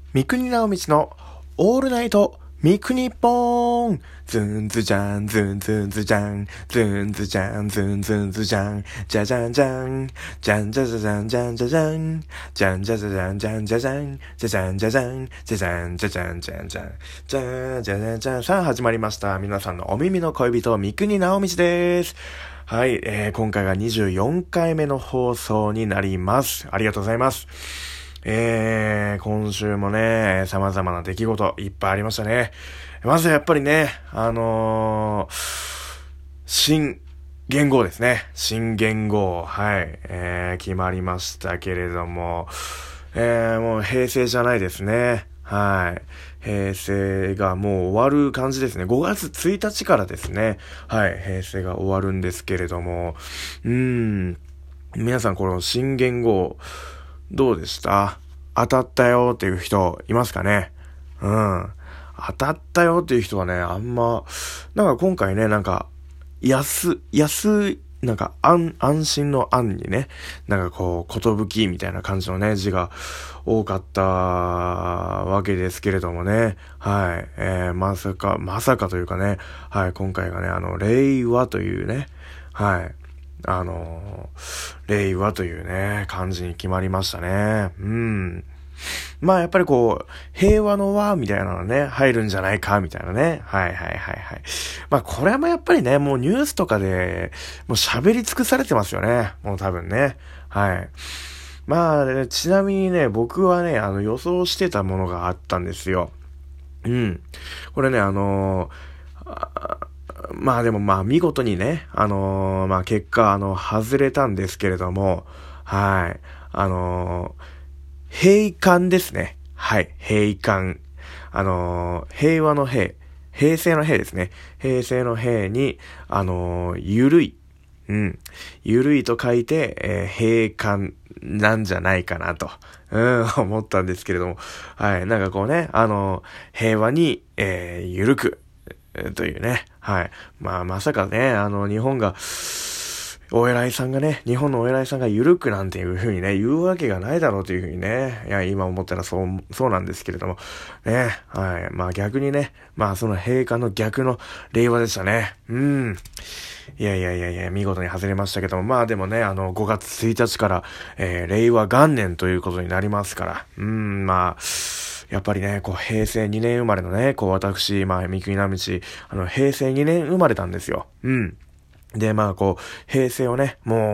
三国直道のオールナイト三国ポーン。ズンズジャンズンズンズジャンズンズジャンズンズンズジャンジャジャンジャンジャンジャジャジャンジャンジャジャンジャンジャジャジャンジャンジャジャンジャジャンジャジャンジャジャンジャジャンジャンジャンジャンジャジャンジャン。さあ始まりました。皆さんのお耳の恋人三国直道です。はい、今回が24回目の放送になります。ありがとうございます。今週もね、様々な出来事いっぱいありましたね。まずやっぱりね、新元号ですね。新元号、はい、決まりましたけれども、もう平成じゃないですね。はい。平成がもう終わる感じですね。5月1日からですね。はい。平成が終わるんですけれども、皆さんこの新元号、どうでした？当たったよっていう人いますかね？当たったよっていう人はね、あんま、なんか今回ね、なんか、なんか安心の安にね、なんかこう、ことぶきみたいな感じのね、字が多かったわけですけれどもね。はい。まさかというかね、はい、今回がね、令和というね、はい。令和というね、漢字に決まりましたね。まあやっぱりこう、平和の和みたいなのね、入るんじゃないかみたいなね。はい。まあこれもやっぱりね、もうニュースとかで、もう喋り尽くされてますよね。もう多分ね。はい。まあ、ちなみにね、僕はね、予想してたものがあったんですよ。これね、まあでもまあ見事にね、まあ結果外れたんですけれども、はい。閉館ですね。はい。閉館。平和の平。平成の平ですね。平成の平に、ゆるい。ゆるいと書いて、閉館なんじゃないかなと、思ったんですけれども。はい。なんかこうね、平和に、ゆるく。というね。はい。まあ、まさかね、日本のお偉いさんが緩くなんていう風にね、言うわけがないだろうという風にね、いや、今思ったらそうなんですけれども、ね、はい。まあ逆にね、まあその陛下の逆の令和でしたね。いや、見事に外れましたけども、まあでもね、5月1日から、令和元年ということになりますから、まあ、やっぱりね、こう、平成2年生まれのね、こう、私、まあ、三国直道、平成2年生まれたんですよ。で、まあ、こう、平成をね、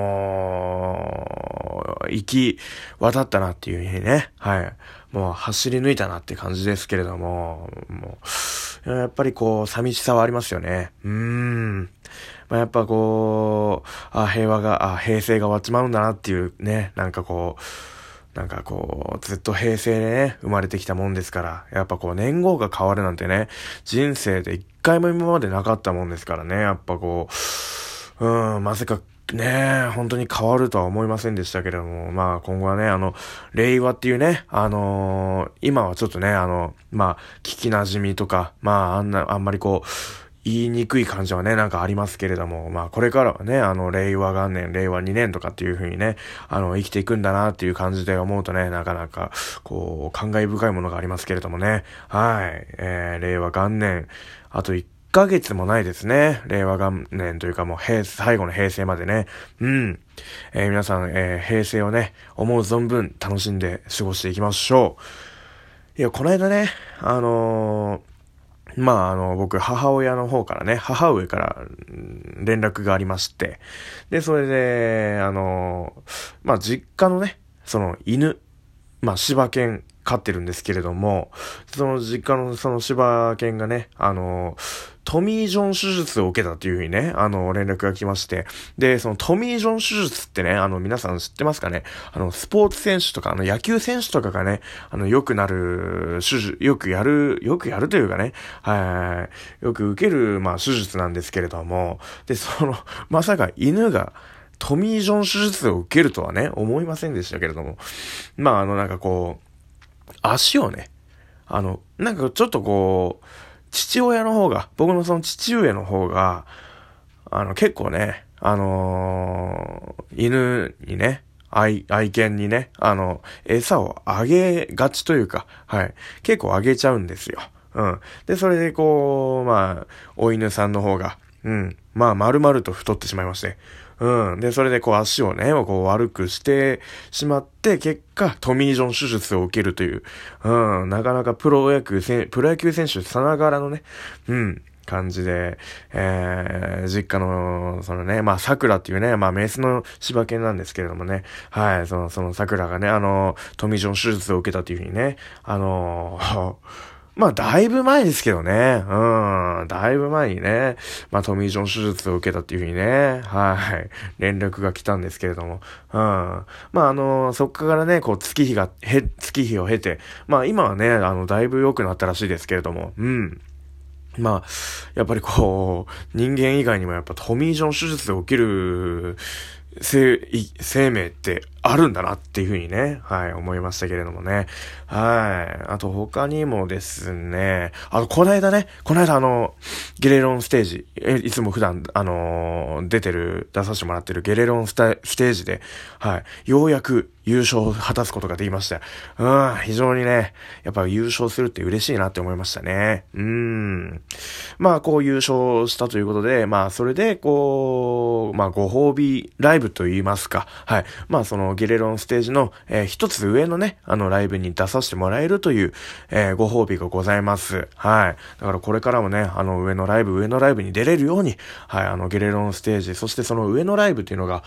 もう、行き渡ったなっていうふうにね、はい。もう、走り抜いたなって感じですけれども、やっぱりこう、寂しさはありますよね。まあ、やっぱこう、平成が終わっちまうんだなっていうね、なんかこう、ずっと平成でね、生まれてきたもんですから、やっぱこう、年号が変わるなんてね、人生で一回も今までなかったもんですからね、やっぱこう、まさかね、本当に変わるとは思いませんでしたけれども、まあ今後はね、令和っていうね、今はちょっとね、まあ、聞き馴染みとか、まあ、あんまりこう、言いにくい感じはね、なんかありますけれども、まあこれからはね、令和元年、令和2年とかっていう風にね、生きていくんだなっていう感じで思うとね、なかなか、こう、感慨深いものがありますけれどもね。はい。令和元年、あと1ヶ月もないですね。令和元年というかもう最後の平成までね。皆さん、平成をね、思う存分楽しんで過ごしていきましょう。いや、この間ね、まあ、僕、母上から連絡がありまして、で、それで、まあ、実家のね、その犬、まあ、柴犬飼ってるんですけれども、その実家のその柴犬がね、トミー・ジョン手術を受けたっていうふうにね、連絡が来まして、で、そのトミー・ジョン手術ってね、皆さん知ってますかね？スポーツ選手とか、野球選手とかがね、よくやるというかね、よく受ける、まあ、手術なんですけれども、で、まさか犬が、トミー・ジョン手術を受けるとはね、思いませんでしたけれども、まあ、なんかこう、足をね、なんかちょっとこう、僕のその父上の方が、結構ね、犬にね、 愛犬にね、餌をあげがちというか、はい。結構あげちゃうんですよ。うん。で、それでこう、まあ、お犬さんの方が、まあ、丸々と太ってしまいまして。で、それでこう足をね、こう悪くしてしまって、結果、トミー・ジョン手術を受けるという、なかなかプロ野球選手さながらのね、感じで、実家の、そのね、まあ、桜っていうね、まあ、メスの柴犬なんですけれどもね、はい、その桜がね、トミー・ジョン手術を受けたというふうにね、まあ、だいぶ前ですけどね。だいぶ前にね、まあ、トミー・ジョン手術を受けたっていうふうにね、はい、連絡が来たんですけれども、まあ、そっからね、こう、月日を経て、まあ、今はね、だいぶ良くなったらしいですけれども、まあ、やっぱりこう、人間以外にもやっぱトミー・ジョン手術を受ける生命ってあるんだなっていうふうにね、はい、思いましたけれどもね。はい。あと他にもですね、この間ゲレロンステージ、いつも普段、出させてもらってるゲレロンステージで、はい、ようやく優勝を果たすことができました。非常にね、やっぱ優勝するって嬉しいなって思いましたね。まあ、こう優勝したということで、まあ、それで、こう、まあ、ご褒美ライブと言いますか。はい。まあ、そのゲレロンステージの、一つ上のね、ライブに出させてもらえるという、ご褒美がございます。はい。だからこれからもね、上のライブに出れるように、はい、ゲレロンステージ、そしてその上のライブっていうのが、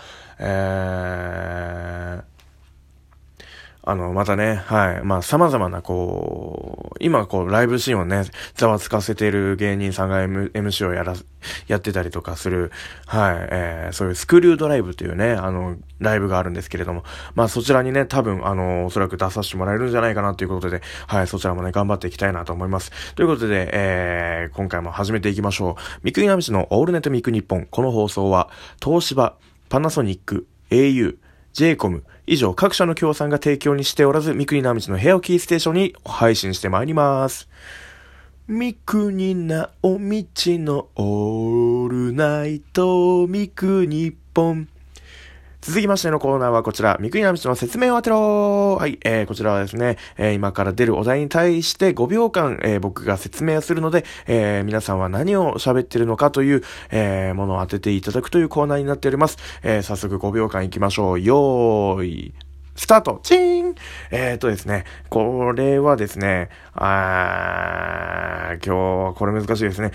またね、はい。まあ、様々な、こう、今、こう、ライブシーンをね、ざわつかせている芸人さんが、MC をやってたりとかする、はい。そういうスクリュードライブというね、ライブがあるんですけれども、まあ、そちらにね、多分、おそらく出させてもらえるんじゃないかなということで、はい。そちらもね、頑張っていきたいなと思います。ということで、今回も始めていきましょう。三国並のオールネットミクニッポン。この放送は、東芝、パナソニック、au、JCOM、以上各社の協賛が提供にしておらず、三国直道の部屋をキーステーションに配信してまいります。三国直道のオールナイト三国本。続きましてのコーナーはこちら、三国直道の説明を当てろ。はい、こちらはですね、今から出るお題に対して5秒間、僕が説明するので、皆さんは何を喋ってるのかという、ものを当てていただくというコーナーになっております。早速5秒間いきましょう。よーい。スタートチーンですね、これはですね、今日はこれ難しいですね。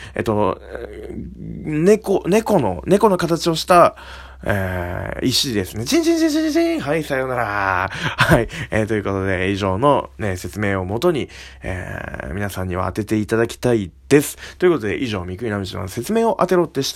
猫の形をした、石ですね。チンチンチンチンチン。はい、さようなら。はい。ということで、以上のね、説明をもとに、皆さんには当てていただきたいです。ということで、以上、三国並道の説明を当てろでした。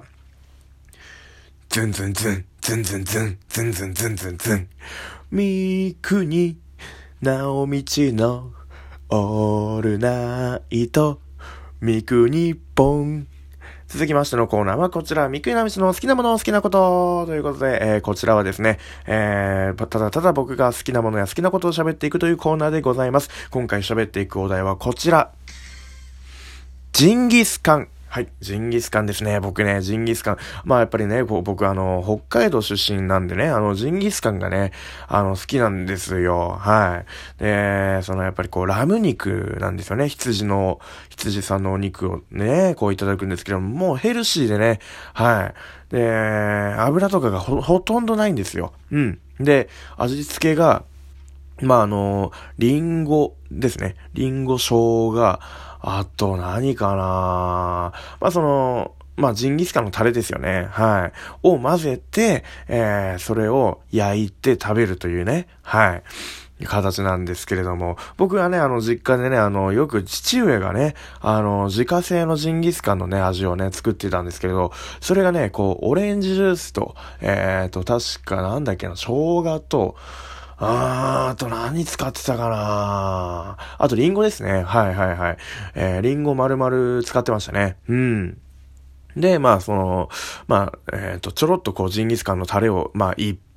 ズンズンズン、ズンズンズン、ズンズンズンズンズン。三国直道のオールナイト三国本。続きましてのコーナーはこちら、三国直道の好きなもの好きなことということで、こちらはですね、ただただ僕が好きなものや好きなことを喋っていくというコーナーでございます。今回喋っていくお題はこちら。ジンギスカン。はい。ジンギスカンですね。僕ね、ジンギスカン。まあやっぱりね、僕北海道出身なんでね、ジンギスカンがね、好きなんですよ。はい。で、やっぱりこう、ラム肉なんですよね。羊さんのお肉をね、こういただくんですけども、もうヘルシーでね、はい。で、油とかがほとんどないんですよ。で、味付けが、まあリンゴですね。リンゴ、生姜、あと何かな、ジンギスカンのタレですよね。はい。を混ぜて、それを焼いて食べるというね。はい。形なんですけれども、僕はね、実家でね、よく父上がね、自家製のジンギスカンのね、味をね、作ってたんですけれど、それがね、こう、オレンジジュースと、確かなんだっけな、生姜と、あと何使ってたかなあとリンゴですね。はいはいはい。リンゴ丸々使ってましたね。で、ちょろっとこうジンギスカンのタレを、一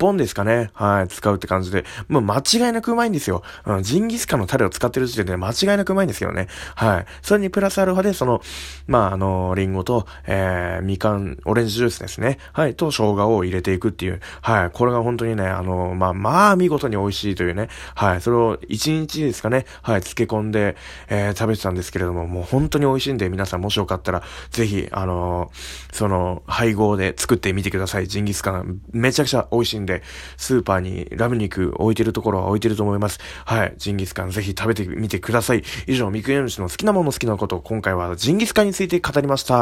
本ですかね。はい、使うって感じで。もう間違いなくうまいんですよ。ジンギスカンのタレを使ってる時点で間違いなくうまいんですけどね。はい。それにプラスアルファで、リンゴと、みかん、オレンジジュースですね。はい、と生姜を入れていくっていう。はい、これが本当にね、見事に美味しいというね。はい、それを1日ですかね。はい、漬け込んで、食べてたんですけれども、もう本当に美味しいんで、皆さんもしよかったら、ぜひ、その、配合で作ってみてください。ジンギスカン、めちゃくちゃ美味しいんで、スーパーにラム肉置いてるところは置いてると思います。はい、ジンギスカンぜひ食べてみてください。以上、みくやむしの好きなもの好きなこと、今回はジンギスカンについて語りました。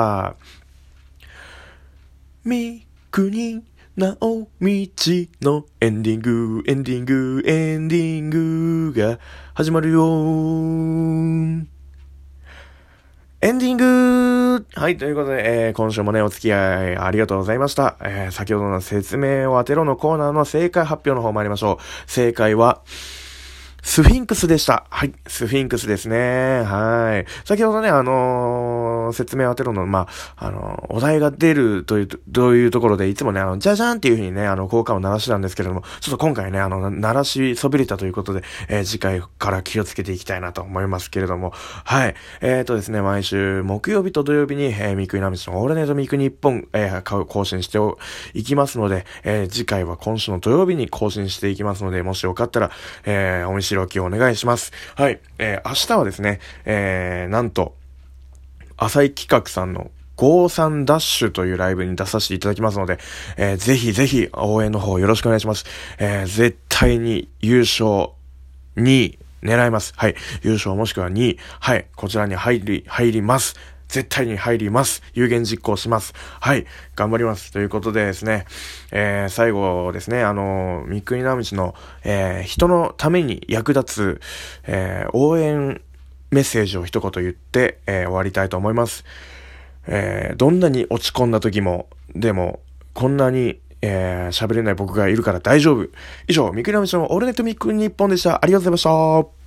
みくになおみちのエンディングが始まるよー。エンディングはい、ということで、今週もね、お付き合いありがとうございました。先ほどの説明を当てろのコーナーの正解発表の方参りましょう。正解は、スフィンクスでした。はい。スフィンクスですね。はい。先ほどね、説明を当てるの、お題が出るというところで、いつもね、じゃじゃんっていう風にね、効果を鳴らしてたんですけれども、ちょっと今回ね、鳴らしそびれたということで、次回から気をつけていきたいなと思いますけれども、はい。ですね、毎週木曜日と土曜日に、三国並のオールナイト三国日本、更新していきますので、次回は今週の土曜日に更新していきますので、もしよかったら、お見知りおきをお願いします。はい。明日はですね、なんと、浅井企画さんの53ダッシュというライブに出させていただきますので、ぜひぜひ応援の方よろしくお願いします。絶対に優勝2位狙います。はい。優勝もしくは2位。はい。こちらに入ります。絶対に入ります。有言実行します。はい。頑張ります。ということでですね、最後ですね、三国並道の、人のために役立つ、応援メッセージを一言言って、終わりたいと思います。どんなに落ち込んだ時も、でも、こんなに、喋れない僕がいるから大丈夫。以上、三国並道のオールナイト三国日本でした。ありがとうございました。